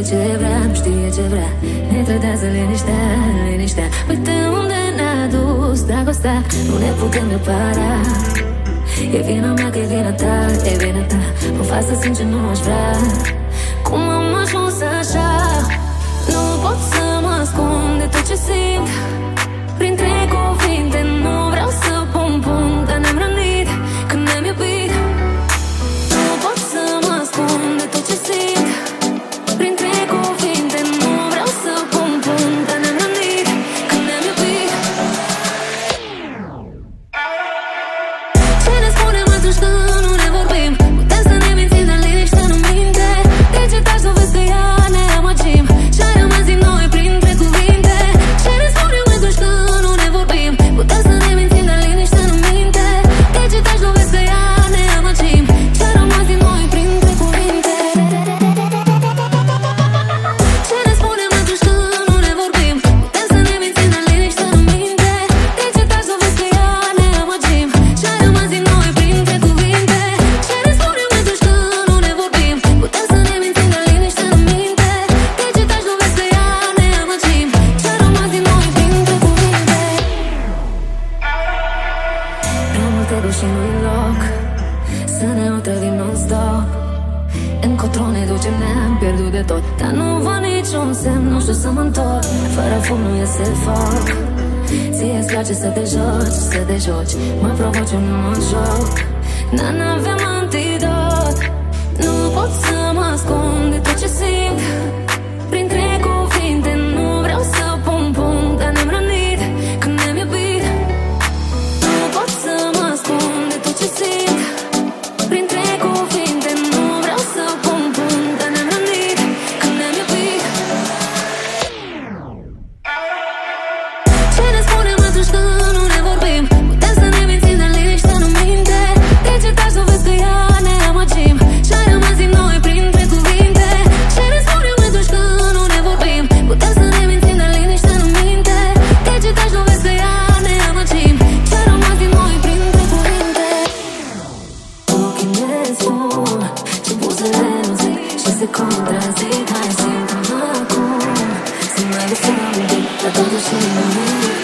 ce vrea, nu știe ce vrea. Ne trădează liniștea, liniștea. Uite unde ne-a dus dragostea, nu ne putem repara. E vina mea că e vina ta, e vina ta. O față sincer nu aș vrea. Cum am ajuns așa? Nu pot să mă ascund de tot ce simt. Printre cuvinte nu vreau să pun punct, dar ne-am rănit când ne-am iubit. Nu pot să mă ascund de tot ce simt. Printre cuvinte nu vreau să pun punct, dar ne-am rănit când ne-am iubit. Ce ne spunem atunci când nu ne vorbim? Putem să ne mințim, dar liniștea nu minte. De ce taci, dovezi că ea ne amăgim și ai rămas din noi printre cuvinte. Ce ne spunem atunci când nu ne vorbim? Putem să ne mințim, dar liniștea nu minte. De ce taci, dovezi că ea ne amăgim și ai rămas din noi printre cuvinte. Ce ne spunem atunci când nu ne vorbim? Putem să ne mințim, dar liniștea nu minte. De ce taci, dovezi că ea ne amăgim și ai rămas din noi printre cuvinte. Ce ne spunem atunci când nu ne vorbim? Putem să ne mințim, dar liniștea nu minte. De ce taci, dovezi că ea ne amăgim și ai rămas din noi printre cuvinte. Prea multe și nu-i loc să ne otrăvim non-stop. Încotro ne ducem, ne-am pierdut de tot, dar nu văd niciun semn, nu știu să mă întorc. Fără fum nu iese foc. Ție-ți place să te joci, să te joci. Mă provoci, eu nu mă joc. Dar n-avem antidot. Nu pot să mă ascund de tot ce simt. Printre cuvinte nu vreau să pun punct, dar ne-am rănit când ne-am iubit. Nu pot să mă ascund de tot ce simt. Printre cuvinte nu vreau să pun punct, dar ne-am rănit când ne-am iubit. Ce ne spunem atunci când nu ne vorbim? Putem să ne mințim, dar liniștea nu minte. De ce taci, dovezi că ea ne amăgim și ai rămas din noi printre cuvinte. Ce ne spunem atunci când nu ne vorbim? Putem să ne mințim, dar liniștea nu minte. De ce taci, dovezi că ea ne amăgim și ai rămas din noi printre cuvinte. Ochii ne spun și buzele nu zic și se contrazic. Hai, simt-mă acum, să mai găsim un pic, dar totuși nu nimic.